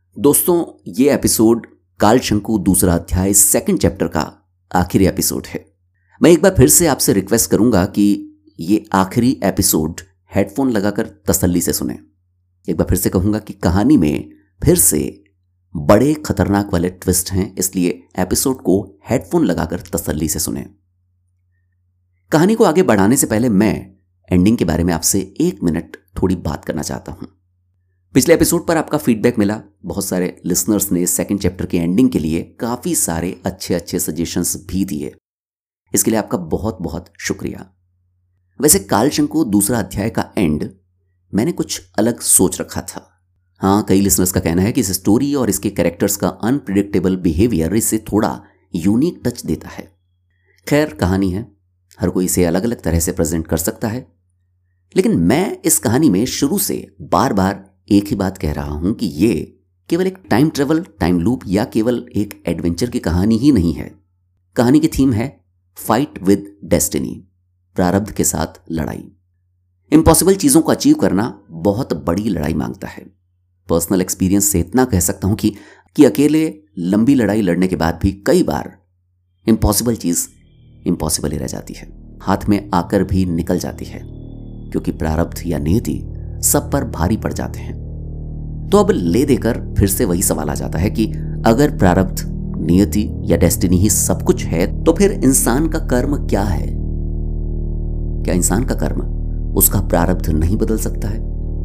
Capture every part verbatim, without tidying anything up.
दोस्तों, ये एपिसोड कालशंकु दूसरा अध्याय सेकंड चैप्टर का आखिरी एपिसोड है। मैं एक बार फिर से आपसे रिक्वेस्ट करूंगा कि ये आखिरी एपिसोड हेडफोन लगाकर तसल्ली से सुने। एक बार फिर से कहूंगा कि कहानी में फिर से बड़े खतरनाक वाले ट्विस्ट हैं, इसलिए एपिसोड को हेडफोन लगाकर तसल्ली से सुने। कहानी को आगे बढ़ाने से पहले मैं एंडिंग के बारे में आपसे एक मिनट थोड़ी बात करना चाहता हूं। पिछले एपिसोड पर आपका फीडबैक मिला, बहुत सारे लिसनर्स ने सेकंड चैप्टर की एंडिंग के लिए काफी सारे अच्छे अच्छे सजेशंस भी दिए। इसके लिए आपका बहुत बहुत शुक्रिया। वैसे कालशंकु दूसरा अध्याय का एंड मैंने कुछ अलग सोच रखा था। हाँ, कई लिसनर्स का कहना है कि इस स्टोरी और इसके कैरेक्टर्स का अनप्रिडिक्टेबल बिहेवियर इसे थोड़ा यूनिक टच देता है। खैर, कहानी है, हर कोई इसे अलग अलग तरह से प्रेजेंट कर सकता है, लेकिन मैं इस कहानी में शुरू से बार बार एक ही बात कह रहा हूं कि ये केवल एक टाइम ट्रेवल, टाइम लूप या केवल एक एडवेंचर की कहानी ही नहीं है। कहानी की थीम है फाइट विद डेस्टिनी, प्रारब्ध के साथ लड़ाई। इम्पॉसिबल चीजों को अचीव करना बहुत बड़ी लड़ाई मांगता है। पर्सनल एक्सपीरियंस से इतना कह सकता हूं कि, कि अकेले लंबी लड़ाई लड़ने के बाद भी कई बार इम्पॉसिबल चीज इम्पॉसिबल ही रह जाती है, हाथ में आकर भी निकल जाती है, क्योंकि प्रारब्ध या नियति सब पर भारी पड़ जाते हैं। तो अब ले देकर फिर से वही सवाल आ जाता है कि अगर प्रारब्ध, नियति या डेस्टिनी ही सब कुछ है, तो फिर इंसान का कर्म क्या है? क्या इंसान का कर्म उसका प्रारब्ध नहीं बदल सकता है?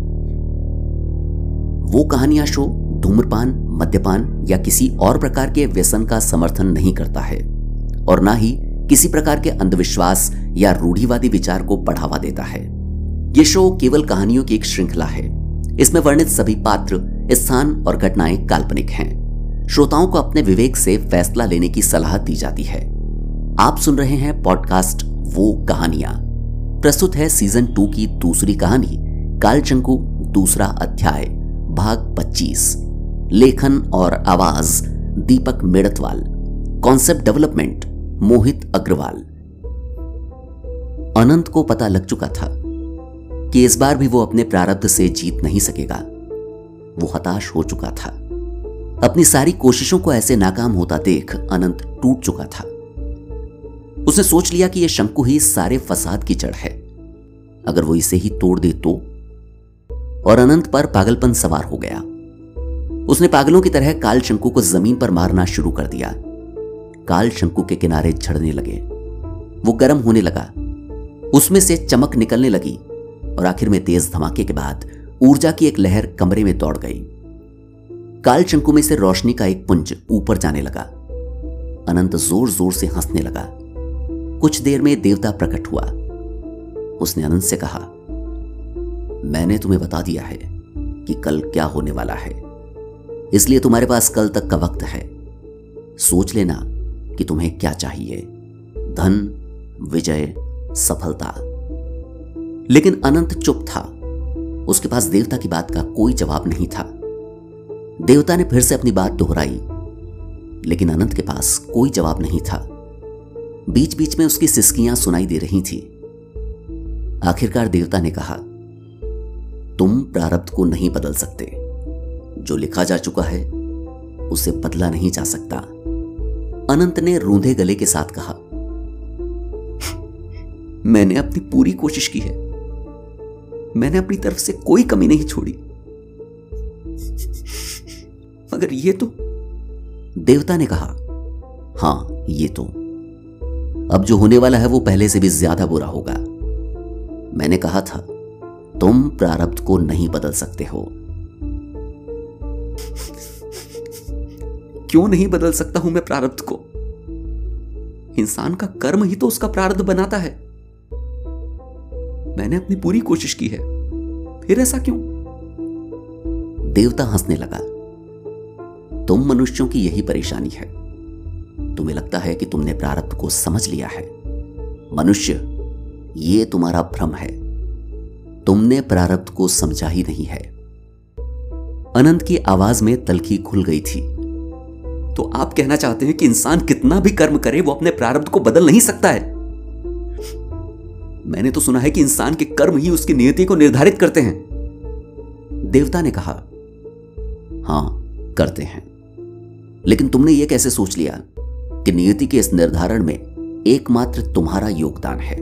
वो कहानियां शो धूम्रपान, मद्यपान या किसी और प्रकार के व्यसन का समर्थन नहीं करता है, और ना ही किसी प्रकार के अंधविश्वास या रूढ़िवादी विचार को बढ़ावा देता है। ये शो केवल कहानियों की एक श्रृंखला है। इसमें वर्णित सभी पात्र, स्थान और घटनाएं काल्पनिक हैं। श्रोताओं को अपने विवेक से फैसला लेने की सलाह दी जाती है। आप सुन रहे हैं पॉडकास्ट वो कहानियां। प्रस्तुत है सीजन टू की दूसरी कहानी कालशंकु दूसरा अध्याय, भाग पच्चीस। लेखन और आवाज दीपक मेड़तवाल। Concept development Mohit Agarwal. अनंत को पता लग चुका था कि इस बार भी वो अपने प्रारब्ध से जीत नहीं सकेगा। वो हताश हो चुका था। अपनी सारी कोशिशों को ऐसे नाकाम होता देख अनंत टूट चुका था। उसने सोच लिया कि यह शंकु ही सारे फसाद की जड़ है। अगर वो इसे ही तोड़ दे तो, और अनंत पर पागलपन सवार हो गया। उसने पागलों की तरह कालशंकु को जमीन पर मारना शुरू कर दिया। कालशंकु के किनारे झड़ने लगे, वो गर्म होने लगा, उसमें से चमक निकलने लगी, और आखिर में तेज धमाके के बाद ऊर्जा की एक लहर कमरे में दौड़ गई। कालशंकु में से रोशनी का एक पुंज ऊपर जाने लगा। अनंत जोर जोर से हंसने लगा। कुछ देर में देवता प्रकट हुआ। उसने अनंत से कहा, मैंने तुम्हें बता दिया है कि कल क्या होने वाला है, इसलिए तुम्हारे पास कल तक का वक्त है। सोच लेना कि तुम्हें क्या चाहिए, धन, विजय, सफलता। लेकिन अनंत चुप था। उसके पास देवता की बात का कोई जवाब नहीं था। देवता ने फिर से अपनी बात दोहराई, लेकिन अनंत के पास कोई जवाब नहीं था। बीच बीच में उसकी सिसकियां सुनाई दे रही थी। आखिरकार देवता ने कहा, तुम प्रारब्ध को नहीं बदल सकते। जो लिखा जा चुका है उसे बदला नहीं जा सकता। अनंत ने रूंधे गले के साथ कहा, मैंने अपनी पूरी कोशिश की है, मैंने अपनी तरफ से कोई कमी नहीं छोड़ी, मगर ये तो। देवता ने कहा, हां ये तो। अब जो होने वाला है वो पहले से भी ज्यादा बुरा होगा। मैंने कहा था तुम प्रारब्ध को नहीं बदल सकते हो। क्यों नहीं बदल सकता हूं मैं प्रारब्ध को? इंसान का कर्म ही तो उसका प्रारब्ध बनाता है। मैंने अपनी पूरी कोशिश की है, फिर ऐसा क्यों? देवता हंसने लगा। तुम मनुष्यों की यही परेशानी है। तुम्हें लगता है कि तुमने प्रारब्ध को समझ लिया है। मनुष्य, ये तुम्हारा भ्रम है। तुमने प्रारब्ध को समझा ही नहीं है। अनंत की आवाज में तलखी खुल गई थी। तो आप कहना चाहते हैं कि इंसान कितना भी कर्म करे वो अपने प्रारब्ध को बदल नहीं सकता है? मैंने तो सुना है कि इंसान के कर्म ही उसकी नियति को निर्धारित करते हैं। देवता ने कहा, हां, करते हैं। लेकिन तुमने यह कैसे सोच लिया कि नियति के इस निर्धारण में एकमात्र तुम्हारा योगदान है?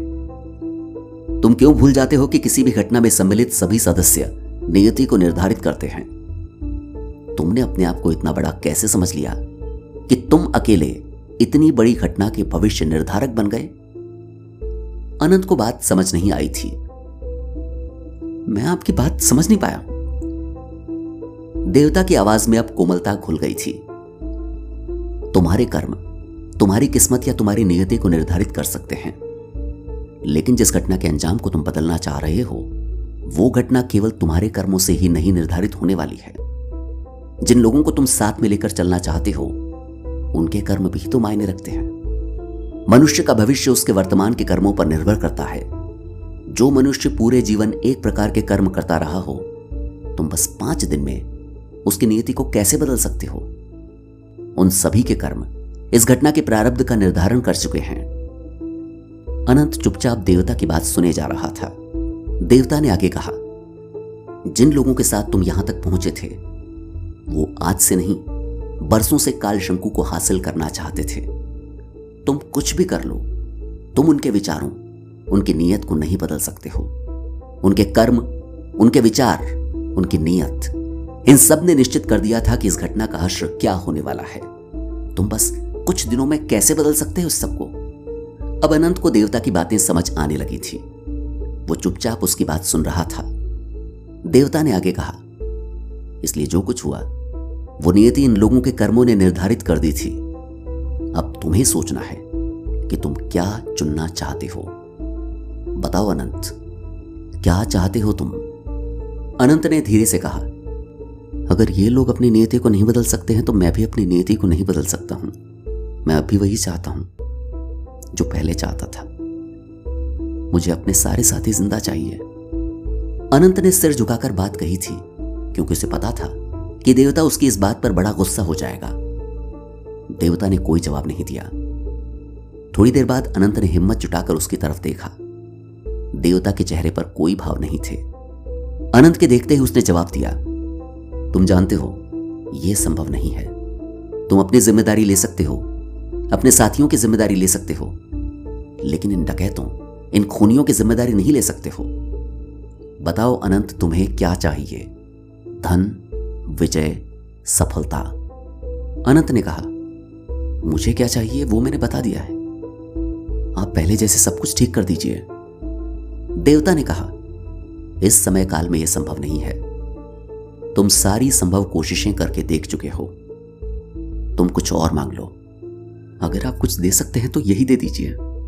तुम क्यों भूल जाते हो कि किसी भी घटना में सम्मिलित सभी सदस्य नियति को निर्धारित करते हैं? तुमने अपने आप को इतना बड़ा कैसे समझ लिया कि तुम अकेले इतनी बड़ी घटना के भविष्य निर्धारक बन गए? अनंत को बात समझ नहीं आई थी। मैं आपकी बात समझ नहीं पाया। देवता की आवाज में अब कोमलता घुल गई थी। तुम्हारे कर्म तुम्हारी किस्मत या तुम्हारी नियति को निर्धारित कर सकते हैं, लेकिन जिस घटना के अंजाम को तुम बदलना चाह रहे हो वो घटना केवल तुम्हारे कर्मों से ही नहीं निर्धारित होने वाली है। जिन लोगों को तुम साथ में लेकर चलना चाहते हो उनके कर्म भी तो मायने रखते हैं। मनुष्य का भविष्य उसके वर्तमान के कर्मों पर निर्भर करता है। जो मनुष्य पूरे जीवन एक प्रकार के कर्म करता रहा हो, तुम बस पांच दिन में उसकी नियति को कैसे बदल सकते हो? उन सभी के कर्म इस घटना के प्रारब्ध का निर्धारण कर चुके हैं। अनंत चुपचाप देवता की बात सुने जा रहा था। देवता ने आगे कहा, जिन लोगों के साथ तुम यहां तक पहुंचे थे वो आज से नहीं बरसों से काल शंकु को हासिल करना चाहते थे। तुम कुछ भी कर लो, तुम उनके विचारों उनकी नीयत को नहीं बदल सकते हो। उनके कर्म, उनके विचार, उनकी नीयत, इन सब ने निश्चित कर दिया था कि इस घटना का हश्र क्या होने वाला है। तुम बस कुछ दिनों में कैसे बदल सकते हो इस सबको? अब अनंत को देवता की बातें समझ आने लगी थी। वो चुपचाप उसकी बात सुन रहा था। देवता ने आगे कहा, इसलिए जो कुछ हुआ वो नियति इन लोगों के कर्मों ने निर्धारित कर दी थी। अब तुम्हें सोचना है कि तुम क्या चुनना चाहते हो। बताओ अनंत, क्या चाहते हो तुम? अनंत ने धीरे से कहा, अगर ये लोग अपनी नियति को नहीं बदल सकते हैं तो मैं भी अपनी नियति को नहीं बदल सकता हूं। मैं अभी वही चाहता हूं जो पहले चाहता था। मुझे अपने सारे साथी जिंदा चाहिए। अनंत ने सिर झुकाकर बात कही थी क्योंकि उसे पता था कि देवता उसकी इस बात पर बड़ा गुस्सा हो जाएगा। देवता ने कोई जवाब नहीं दिया। थोड़ी देर बाद अनंत ने हिम्मत जुटाकर उसकी तरफ देखा। देवता के चेहरे पर कोई भाव नहीं थे। अनंत के देखते ही उसने जवाब दिया, तुम जानते हो यह संभव नहीं है। तुम अपनी जिम्मेदारी ले सकते हो, अपने साथियों की जिम्मेदारी ले सकते हो, लेकिन इन डकैतों, इन खूनियों की जिम्मेदारी नहीं ले सकते हो। बताओ अनंत, तुम्हें क्या चाहिए? धन, विजय, सफलता? अनंत ने कहा, मुझे क्या चाहिए वो मैंने बता दिया है। आप पहले जैसे सब कुछ ठीक कर दीजिए। देवता ने कहा, इस समय काल में यह संभव नहीं है। तुम सारी संभव कोशिशें करके देख चुके हो। तुम कुछ और मांग लो। अगर आप कुछ दे सकते हैं तो यही दे दीजिए,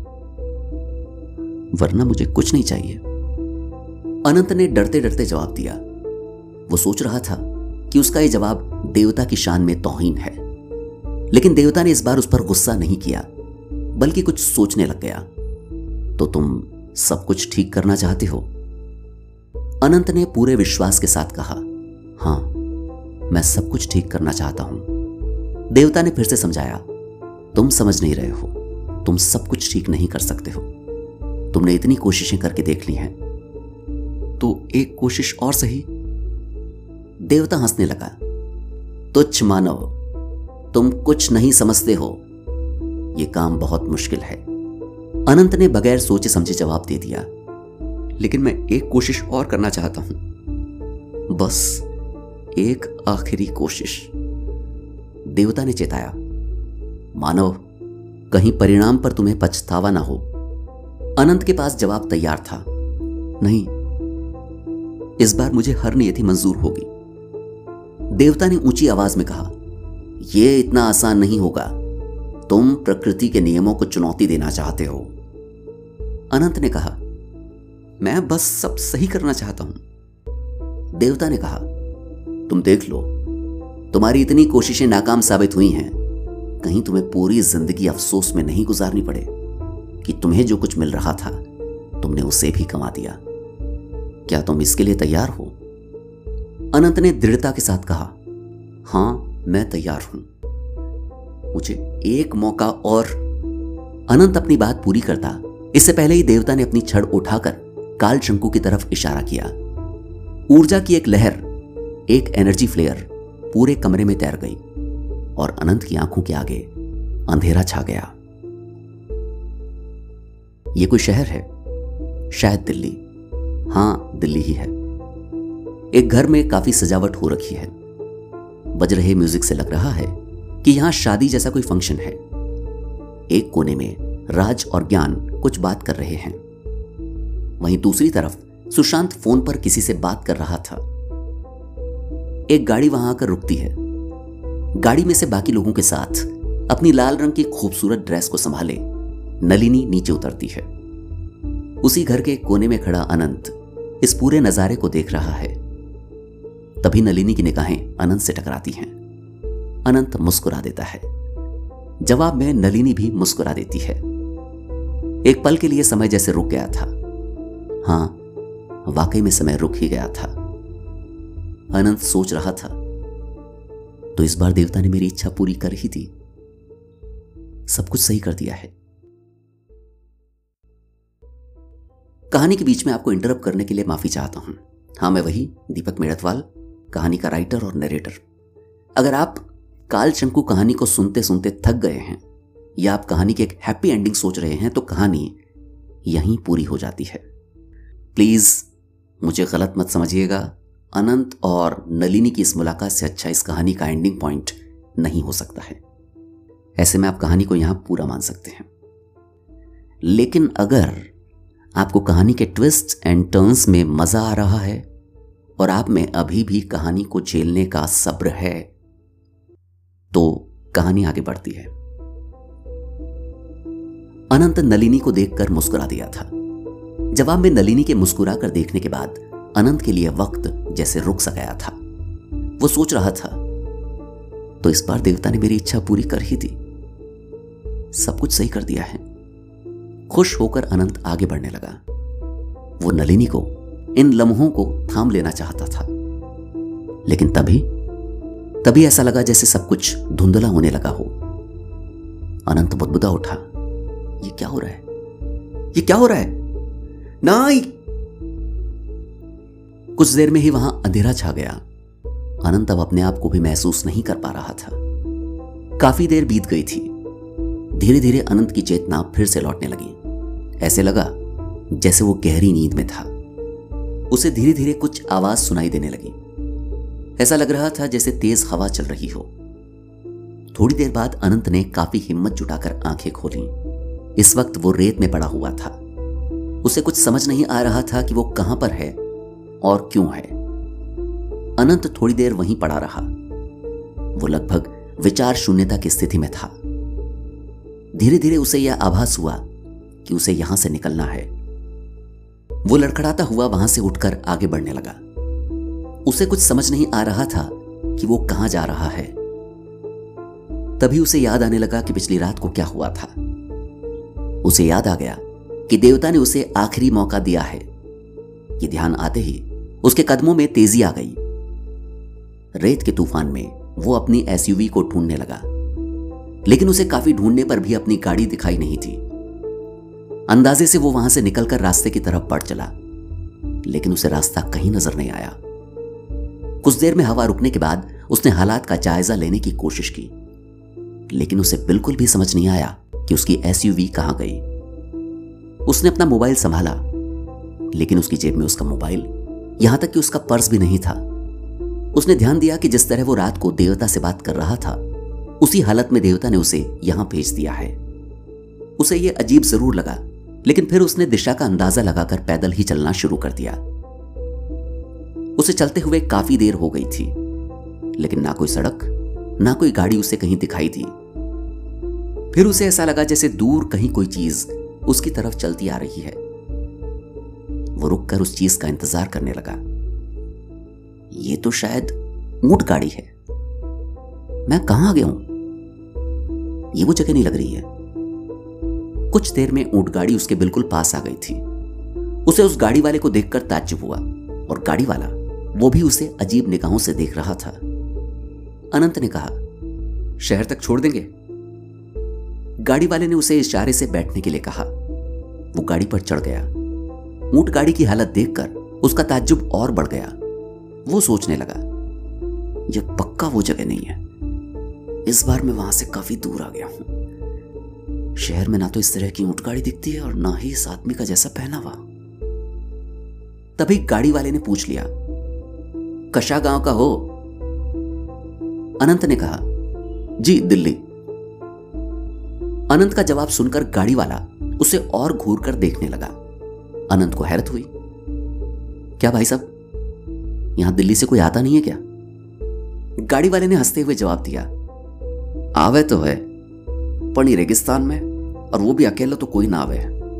वरना मुझे कुछ नहीं चाहिए। अनंत ने डरते डरते जवाब दिया। वो सोच रहा था कि उसका यह जवाब देवता की शान में तौहीन है, लेकिन देवता ने इस बार उस पर गुस्सा नहीं किया, बल्कि कुछ सोचने लग गया। तो तुम सब कुछ ठीक करना चाहते हो? अनंत ने पूरे विश्वास के साथ कहा, हां, मैं सब कुछ ठीक करना चाहता हूं। देवता ने फिर से समझाया, तुम समझ नहीं रहे हो। तुम सब कुछ ठीक नहीं कर सकते हो। तुमने इतनी कोशिशें करके देख ली हैं, तो एक कोशिश और सही। देवता हंसने लगा, तुच्छ मानव, तुम कुछ नहीं समझते हो। यह काम बहुत मुश्किल है। अनंत ने बगैर सोचे समझे जवाब दे दिया, लेकिन मैं एक कोशिश और करना चाहता हूं, बस एक आखिरी कोशिश। देवता ने चेताया, मानव, कहीं परिणाम पर तुम्हें पछतावा ना हो। अनंत के पास जवाब तैयार था, नहीं, इस बार मुझे हर नियति मंजूर होगी। देवता ने ऊंची आवाज में कहा, यह इतना आसान नहीं होगा। तुम प्रकृति के नियमों को चुनौती देना चाहते हो। अनंत ने कहा, मैं बस सब सही करना चाहता हूं। देवता ने कहा, तुम देख लो, तुम्हारी इतनी कोशिशें नाकाम साबित हुई हैं, कहीं तुम्हें पूरी जिंदगी अफसोस में नहीं गुजारनी पड़े कि तुम्हें जो कुछ मिल रहा था तुमने उसे भी कमा दिया। क्या तुम इसके लिए तैयार हो? अनंत ने दृढ़ता के साथ कहा, हां, मैं तैयार हूं। मुझे एक मौका और। अनंत अपनी बात पूरी करता इससे पहले ही देवता ने अपनी छड़ उठाकर काल शंकु की तरफ इशारा किया। ऊर्जा की एक लहर, एक एनर्जी फ्लेयर पूरे कमरे में तैर गई और अनंत की आंखों के आगे अंधेरा छा गया। ये कोई शहर है, शायद दिल्ली। हां, दिल्ली ही है। एक घर में काफी सजावट हो रखी है। बज रहे म्यूजिक से लग रहा है कि यहां शादी जैसा कोई फंक्शन है। एक कोने में राज और ज्ञान कुछ बात कर रहे हैं। वहीं दूसरी तरफ सुशांत फोन पर किसी से बात कर रहा था। एक गाड़ी वहां आकर रुकती है। गाड़ी में से बाकी लोगों के साथ अपनी लाल रंग की खूबसूरत ड्रेस को संभाले नलिनी नीचे उतरती है। उसी घर के कोने में खड़ा अनंत इस पूरे नजारे को देख रहा है। तभी नलिनी की निगाहें अनंत से टकराती हैं। अनंत मुस्कुरा देता है। जवाब में नलिनी भी मुस्कुरा देती है। एक पल के लिए समय जैसे रुक गया था। हां, वाकई में समय रुक ही गया था। अनंत सोच रहा था, तो इस बार देवता ने मेरी इच्छा पूरी कर ही दी। सब कुछ सही कर दिया है। कहानी के बीच में आपको इंटरप्ट करने के लिए माफी चाहता हूं। हां, मैं वही दीपक मेड़तवाल, कहानी का राइटर और नरेटर। अगर आप काल शंकु कहानी को सुनते सुनते थक गए हैं या आप कहानी की एक हैप्पी एंडिंग सोच रहे हैं, तो कहानी यहीं पूरी हो जाती है। प्लीज मुझे गलत मत समझिएगा। अनंत और नलिनी की इस मुलाकात से अच्छा इस कहानी का एंडिंग पॉइंट नहीं हो सकता है। ऐसे में आप कहानी को यहां पूरा मान सकते हैं। लेकिन अगर आपको कहानी के ट्विस्ट एंड टर्न्स में मजा आ रहा है और आप में अभी भी कहानी को झेलने का सब्र है, तो कहानी आगे बढ़ती है। अनंत नलिनी को देखकर मुस्कुरा दिया था। जवाब में नलिनी के मुस्कुरा कर देखने के बाद अनंत के लिए वक्त जैसे रुक सा गया था। वो सोच रहा था, तो इस बार देवता ने मेरी इच्छा पूरी कर ही दी। सब कुछ सही कर दिया है। खुश होकर अनंत आगे बढ़ने लगा। वो नलिनी को, इन लम्हों को थाम लेना चाहता था, लेकिन तभी तभी ऐसा लगा जैसे सब कुछ धुंधला होने लगा हो। अनंत बुदबुदा उठा, ये क्या हो रहा है? ये क्या हो रहा है? नहीं। कुछ देर में ही वहां अंधेरा छा गया। अनंत अब अपने आप को भी महसूस नहीं कर पा रहा था। काफी देर बीत गई थी। धीरे धीरे अनंत की चेतना फिर से लौटने लगी। ऐसे लगा जैसे वो गहरी नींद में था। उसे धीरे धीरे कुछ आवाज सुनाई देने लगी। ऐसा लग रहा था जैसे तेज हवा चल रही हो। थोड़ी देर बाद अनंत ने काफी हिम्मत जुटाकर आंखें खोली। इस वक्त वो रेत में पड़ा हुआ था। उसे कुछ समझ नहीं आ रहा था कि वो कहां पर है और क्यों है। अनंत थोड़ी देर वहीं पड़ा रहा। वो लगभग विचार शून्यता की स्थिति में था। धीरे धीरे उसे यह आभास हुआ कि उसे यहां से निकलना है। वो लड़खड़ाता हुआ वहां से उठकर आगे बढ़ने लगा। उसे कुछ समझ नहीं आ रहा था कि वो कहां जा रहा है। तभी उसे याद आने लगा कि पिछली रात को क्या हुआ था। उसे याद आ गया कि देवता ने उसे आखिरी मौका दिया है। ये ध्यान आते ही उसके कदमों में तेजी आ गई। रेत के तूफान में वो अपनी एसयूवी को ढूंढने लगा, लेकिन उसे काफी ढूंढने पर भी अपनी गाड़ी दिखाई नहीं थी। अंदाजे से वो वहां से निकलकर रास्ते की तरफ बढ़ चला, लेकिन उसे रास्ता कहीं नजर नहीं आया। कुछ देर में हवा रुकने के बाद उसने हालात का जायजा लेने की कोशिश की, लेकिन उसे बिल्कुल भी समझ नहीं आया कि उसकी एसयूवी कहां गई। उसने अपना मोबाइल संभाला, लेकिन उसकी जेब में उसका मोबाइल, यहां तक कि उसका पर्स भी नहीं था। उसने ध्यान दिया कि जिस तरह वो रात को देवता से बात कर रहा था, उसी हालत में देवता ने उसे यहां भेज दिया है। उसे यह अजीब जरूर लगा, लेकिन फिर उसने दिशा का अंदाजा लगाकर पैदल ही चलना शुरू कर दिया। उसे चलते हुए काफी देर हो गई थी, लेकिन ना कोई सड़क, ना कोई गाड़ी उसे कहीं दिखाई दी। फिर उसे ऐसा लगा जैसे दूर कहीं कोई चीज उसकी तरफ चलती आ रही है। वो रुककर उस चीज का इंतजार करने लगा। ये तो शायद ऊंट गाड़ी है। मैं कहां आ गया हूं? ये वो जगह नहीं लग रही है। कुछ देर में ऊंट गाड़ी उसके बिल्कुल पास आ गई थी। उसे उस गाड़ी वाले को देखकर ताज्जुब हुआ, और गाड़ी वाला वो भी उसे अजीब निगाहों से देख रहा था। अनंत ने कहा, शहर तक छोड़ देंगे? गाड़ी वाले ने उसे इशारे से बैठने के लिए कहा। वो गाड़ी पर चढ़ गया। ऊंट गाड़ी की हालत देखकर उसका ताज्जुब और बढ़ गया। वो सोचने लगा, यह पक्का वो जगह नहीं है। इस बार मैं वहां से काफी दूर आ गया हूं। शहर में ना तो इस तरह की ऊंट गाड़ी दिखती है और ना ही इस आदमी का जैसा पहनावा। तभी गाड़ी वाले ने पूछ लिया, कशा गांव का हो? अनंत ने कहा, जी दिल्ली। अनंत का जवाब सुनकर गाड़ी वाला उसे और घूर कर देखने लगा। अनंत को हैरत हुई। क्या भाई साहब, यहां दिल्ली से कोई आता नहीं है क्या? गाड़ी वाले ने हंसते हुए जवाब दिया, आवे तो है, पणी रेगिस्तान में, और वो भी अकेला तो कोई ना आवे।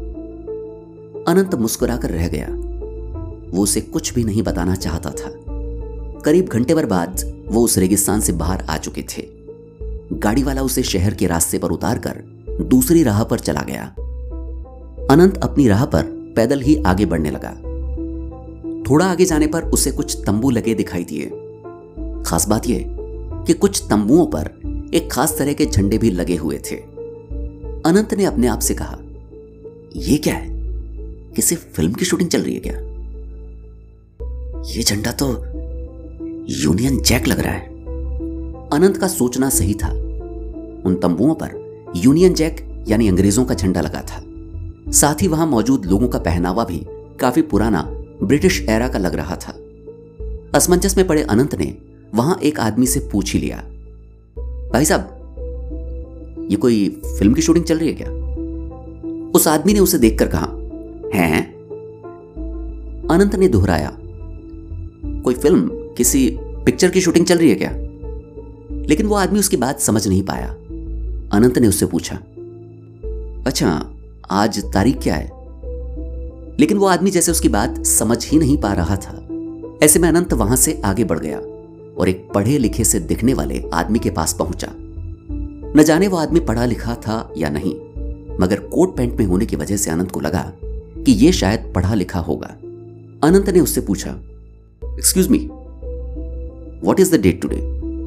अनंत मुस्कुराकर रह गया। वो उसे कुछ भी नहीं बताना चाहता था। करीब घंटे भर बाद वो उस रेगिस्तान से बाहर आ चुके थे। गाड़ी वाला उसे शहर के रास्ते पर उतारकर दूसरी राह पर चला गया। अनंत अपनी राह पर पैदल ही आगे बढ़ने लगा। थोड़ा आगे जाने पर उसे कुछ तंबू लगे दिखाई दिए। खास बात यह कि कुछ तंबुओं पर एक खास तरह के झंडे भी लगे हुए थे। अनंत ने अपने आप से कहा, यह क्या है? किसी फिल्म की शूटिंग चल रही है क्या? यह झंडा तो यूनियन जैक लग रहा है। अनंत का सोचना सही था। उन तंबुओं पर यूनियन जैक यानी अंग्रेजों का झंडा लगा था। साथ ही वहां मौजूद लोगों का पहनावा भी काफी पुराना ब्रिटिश एरा का लग रहा था। असमंजस में पड़े अनंत ने वहां एक आदमी से पूछ ही लिया, भाई साहब, ये कोई फिल्म की शूटिंग चल रही है क्या? उस आदमी ने उसे देखकर कहा, हैं? अनंत ने दोहराया, कोई फिल्म, किसी पिक्चर की शूटिंग चल रही है क्या? लेकिन वो आदमी उसकी बात समझ नहीं पाया। अनंत ने उससे पूछा, अच्छा आज तारीख क्या है? लेकिन वो आदमी जैसे उसकी बात समझ ही नहीं पा रहा था। ऐसे में अनंत वहां से आगे बढ़ गया और एक पढ़े लिखे से दिखने वाले आदमी के पास पहुंचा। न जाने वो आदमी पढ़ा लिखा था या नहीं, मगर कोट पैंट में होने की वजह से अनंत को लगा कि यह शायद पढ़ा लिखा होगा। अनंत ने उससे पूछा, excuse me, what is the date today?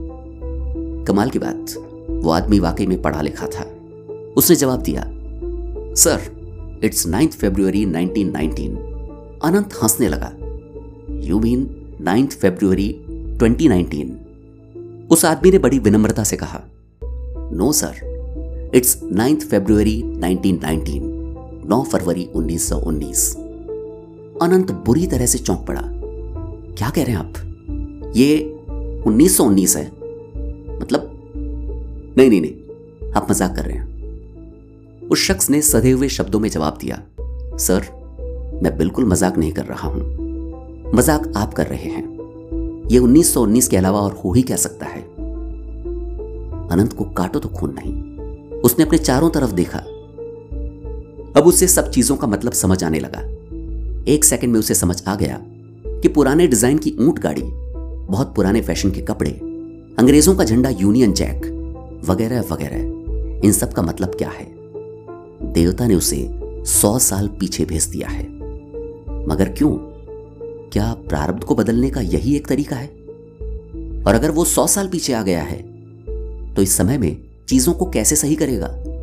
कमाल की बात, वो आदमी वाकई में पढ़ा लिखा था। उसने जवाब दिया, sir it's ninth February nineteen nineteen. Anant हंसने लगा, you mean ninth February twenty nineteen? उस आदमी ने बड़ी विनम्रता से कहा, no sir, it's ninth February nineteen nineteen, नौ फरवरी उन्नीस सौ उन्नीस। अनंत बुरी तरह से चौंक पड़ा। क्या कह रहे हैं आप? ये उन्नीस सौ उन्नीस है? मतलब? नहीं नहीं नहीं, आप मजाक कर रहे हैं। उस शख्स ने सधे हुए शब्दों में जवाब दिया, सर मैं बिल्कुल मजाक नहीं कर रहा हूं, मजाक आप कर रहे हैं। यह उन्नीस सौ उन्नीस के अलावा और हो ही क्या सकता है? अनंत को काटो तो खून नहीं। उसने अपने चारों तरफ देखा। अब उसे सब चीजों का मतलब समझ आने लगा। एक सेकंड में उसे समझ आ गया कि पुराने डिजाइन की ऊंट गाड़ी, बहुत पुराने फैशन के कपड़े, अंग्रेजों का झंडा यूनियन जैक वगैरह वगैरह, इन सब का मतलब क्या है। देवता ने उसे सौ साल पीछे भेज दिया है। मगर क्यों? क्या प्रारब्ध को बदलने का यही एक तरीका है? और अगर वो सौ साल पीछे आ गया है तो इस समय में चीजों को कैसे सही करेगा?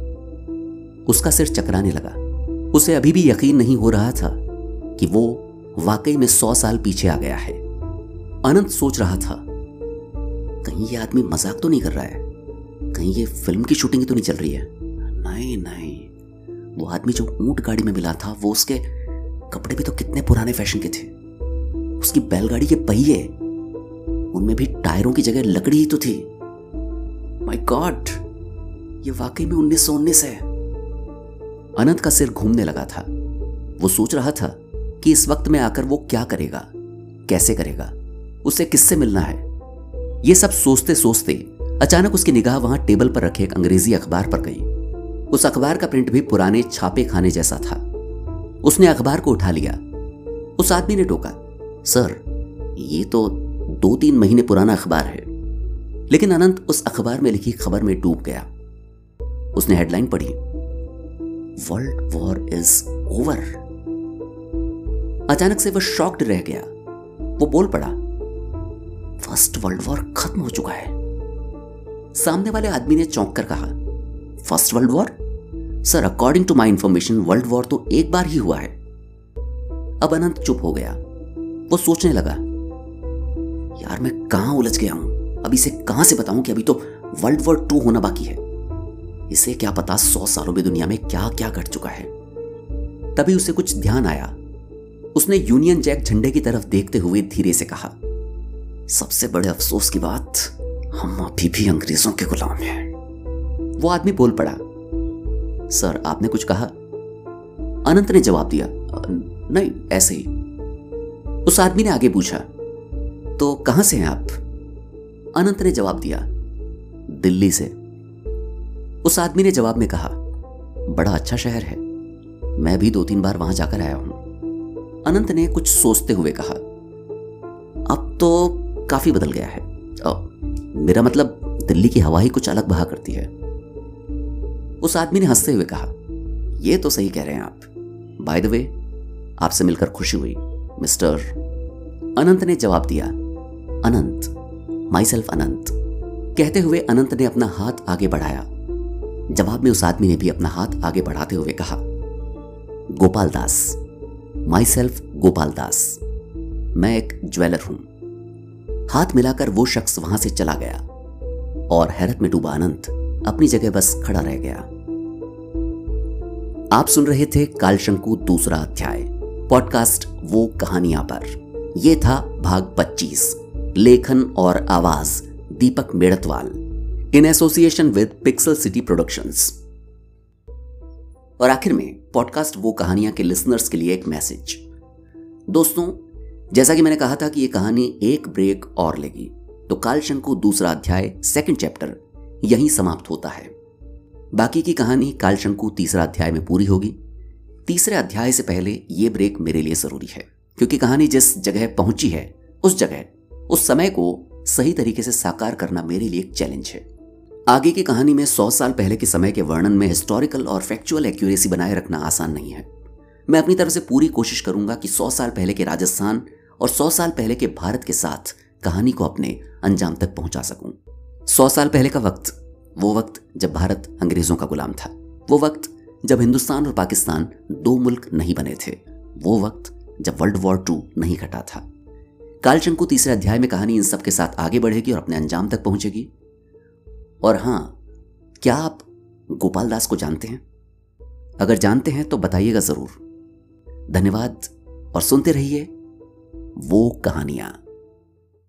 उसका सिर चकराने लगा। उसे अभी भी यकीन नहीं हो रहा था कि वो वाकई में सौ साल पीछे आ गया है। अनंत सोच रहा था, कहीं ये आदमी मजाक तो नहीं कर रहा है? कहीं ये फिल्म की शूटिंग तो नहीं चल रही है? नहीं नहीं, वो आदमी जो ऊंट गाड़ी में मिला था, वो उसके कपड़े भी तो कितने पुराने फैशन के थे। उसकी बैलगाड़ी के पहिए, उनमें भी टायरों की जगह लकड़ी ही तो थी। माय गॉड, ये वाकई में उन्नीस सौ उन्नीस है। अनंत का सिर घूमने लगा था। वो सोच रहा था कि इस वक्त में आकर वो क्या करेगा, कैसे करेगा, उसे किससे मिलना है। ये सब सोचते सोचते अचानक उसकी निगाह वहां टेबल पर रखे एक अंग्रेजी अखबार पर गई। उस अखबार का प्रिंट भी पुराने छापे खाने जैसा था। उसने अखबार को उठा लिया। उस आदमी ने टोका, सर ये तो दो तीन महीने पुराना अखबार है। लेकिन अनंत उस अखबार में लिखी खबर में डूब गया। उसने हेडलाइन पढ़ी, वर्ल्ड वॉर इज ओवर। अचानक से वह शॉक्ड रह गया। वो बोल पड़ा, फर्स्ट वर्ल्ड वॉर खत्म हो चुका है। सामने वाले आदमी ने चौंक कर कहा, first world war? Sir according to my information world war तो एक बार ही हुआ है। अब अनंत चुप हो गया। वो सोचने लगा, यार मैं कहां उलझ गया हूं। अब इसे कहां से बताऊं कि अभी तो वर्ल्ड वॉर टू होना बाकी है। इसे क्या पता सौ सालों में दुनिया में क्या क्या घट चुका है। तभी उसे कुछ ध्यान आया। उसने यूनियन जैक झंडे की तरफ देखते हुए धीरे से कहा, सबसे बड़े अफसोस की बात, हम अभी भी अंग्रेजों के गुलाम हैं। वो आदमी बोल पड़ा, सर आपने कुछ कहा? अनंत ने जवाब दिया, नहीं ऐसे ही। उस आदमी ने आगे पूछा, तो कहां से हैं आप? अनंत ने जवाब दिया, दिल्ली से। उस आदमी ने जवाब में कहा, बड़ा अच्छा शहर है, मैं भी दो तीन बार वहां जाकर आया हूं। अनंत ने कुछ सोचते हुए कहा, अब तो काफी बदल गया है। ओ, मेरा मतलब दिल्ली की हवा ही कुछ अलग बहा करती है। उस आदमी ने हंसते हुए कहा, यह तो सही कह रहे हैं आप। बाय द वे, आपसे मिलकर खुशी हुई मिस्टर। अनंत ने जवाब दिया, अनंत, माई सेल्फ अनंत। कहते हुए अनंत ने अपना हाथ आगे बढ़ाया। जवाब में उस आदमी ने भी अपना हाथ आगे बढ़ाते हुए कहा, गोपाल दास, माई सेल्फ गोपाल दास, मैं एक ज्वेलर हूं। हाथ मिलाकर वो शख्स वहां से चला गया और हैरत में डूबा अनंत अपनी जगह बस खड़ा रह गया। आप सुन रहे थे कालशंकु दूसरा अध्याय, पॉडकास्ट वो कहानियां पर। यह था भाग पच्चीस, लेखन और आवाज Deepak Medatwal, in association with pixel city productions. और आखिर में पॉडकास्ट वो कहानियां के लिसनर्स के लिए एक मैसेज। दोस्तों, जैसा कि मैंने कहा था कि यह कहानी एक ब्रेक और लेगी, तो कालशंकु दूसरा अध्याय सेकंड चैप्टर यहीं समाप्त होता है। बाकी की कहानी कालशंकु तीसरा अध्याय में पूरी होगी। तीसरे अध्याय से पहले यह ब्रेक मेरे लिए जरूरी है, क्योंकि कहानी जिस जगह पहुंची है उस जगह, उस समय को सही तरीके से साकार करना मेरे लिए एक चैलेंज है। आगे की कहानी में सौ साल पहले के समय के वर्णन में हिस्टोरिकल और फैक्चुअल एक्यूरेसी बनाए रखना आसान नहीं है। मैं अपनी तरफ से पूरी कोशिश करूंगा कि सौ साल पहले के राजस्थान और सौ साल पहले के भारत के साथ कहानी को अपने अंजाम तक पहुंचा सकूं। सौ साल पहले का वक्त, वो वक्त जब भारत अंग्रेजों का गुलाम था, वो वक्त जब हिंदुस्तान और पाकिस्तान दो मुल्क नहीं बने थे, वो वक्त जब वर्ल्ड वॉर टू नहीं घटा था। कालशंकु तीसरे अध्याय में कहानी इन सब के साथ आगे बढ़ेगी और अपने अंजाम तक पहुंचेगी। और हां, क्या आप गोपाल दास को जानते हैं? अगर जानते हैं तो बताइएगा जरूर। धन्यवाद और सुनते रहिए वो कहानियां।